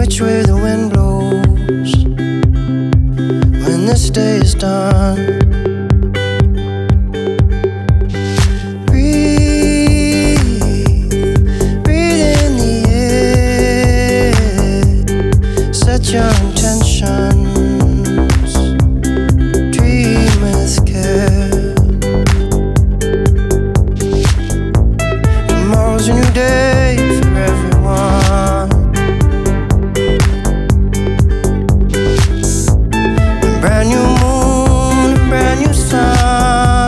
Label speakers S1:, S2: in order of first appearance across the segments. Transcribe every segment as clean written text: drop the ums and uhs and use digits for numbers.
S1: which way the wind blows when this day is done. Breathe, breathe in the air, set your intentions, dream with care. Tomorrow's a new day for everyone. Brand new moon, brand new sun.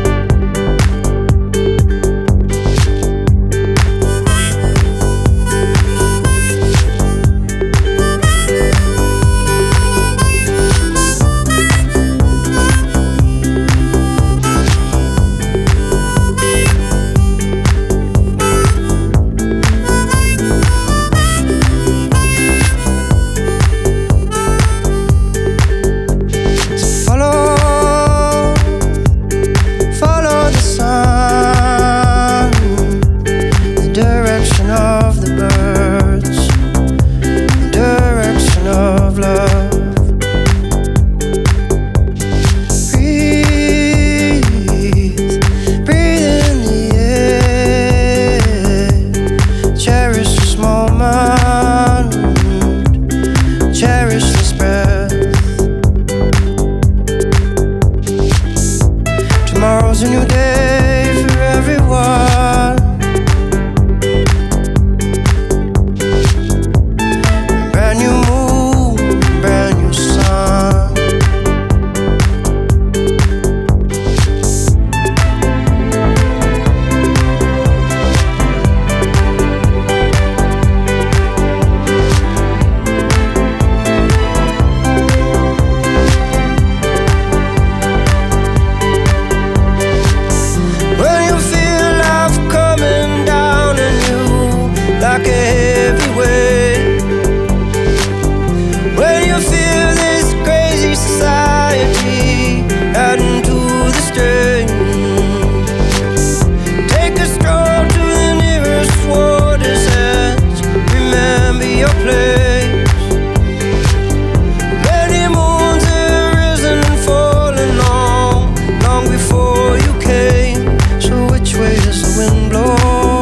S1: Of the birds, the direction of love. Breathe, breathe in the air. Cherish this moment, cherish this breath. Tomorrow's a new day for everyone. Like a heavy weight, when you feel this crazy society adding to the strain, take a stroll to the nearest water's edge. Remember your place. Many moons have risen and fallen long before you came. So which way does the wind blow?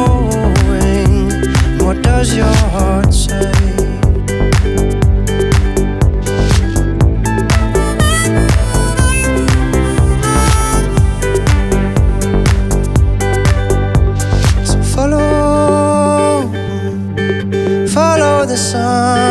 S1: What does your heart say? So follow the sun.